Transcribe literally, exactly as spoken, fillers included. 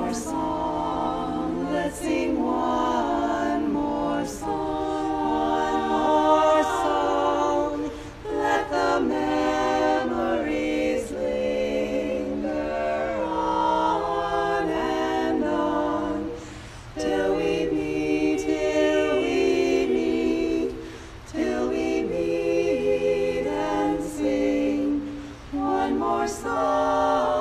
more song. Let's sing one more song. One more song. Let the memories linger on and on till we meet, till we meet, till we meet and sing one more song.